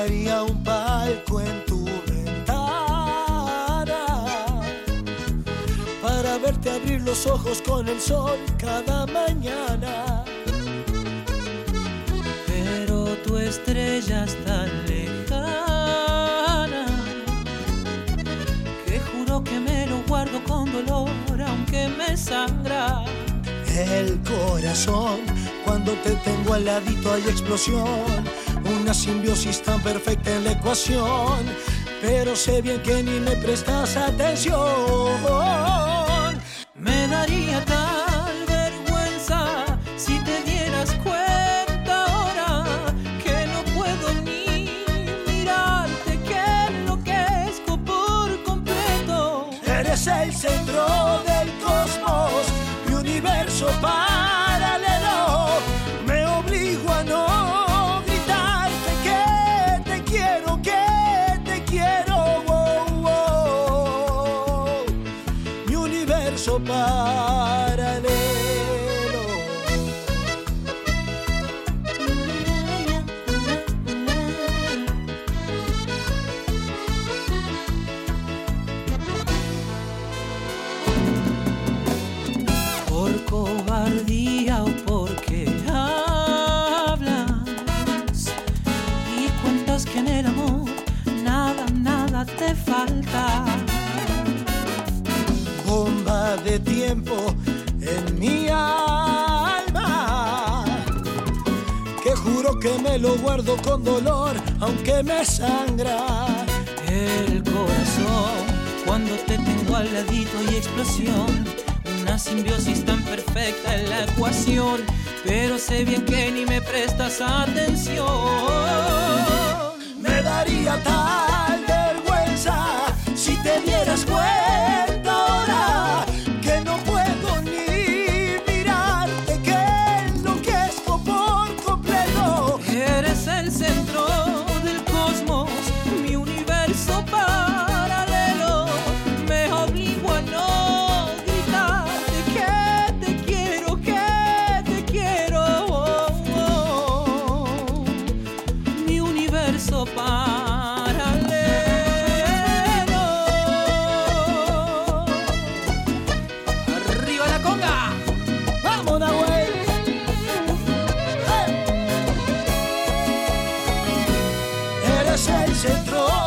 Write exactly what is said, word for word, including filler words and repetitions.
daría un palco en tu ventana para verte abrir los ojos con el sol cada mañana. Pero tu estrella es tan lejana que juro que me lo guardo con dolor, aunque me sangra el corazón. Cuando te tengo al ladito hay explosión, una simbiosis tan perfecta en la ecuación, pero sé bien que ni me prestas atención. Me daría tal vergüenza si te dieras cuenta ahora que no puedo ni mirarte, que enloquezco por completo. Eres el centro del cosmos, mi universo paralelo. Me obligo a no gritarte que te quiero, que te quiero. Oh, oh. Mi universo paralelo. Por cobardía o porque hablas y cuentas que en el amor nada, nada te falta. Bomba de tiempo en mi alma, que juro que me lo guardo con dolor, aunque me sangra el corazón. Cuando te tengo al ladito y explosión, una simbiosis tan perfecta en la ecuación, pero sé bien que ni me prestas atención. Me daría tal vergüenza si te dieras cuenta ahora que no puedo ni mirarte, que enloquezco por completo. Eres el centro del cosmos, mi universo paralelo. Me obligo a no gritarte que te quiero, que te quiero. Oh, oh. Mi universo paralelo. Arriba la conga. ¡Vamos, Nahuel! ¡Eh! Eres el centro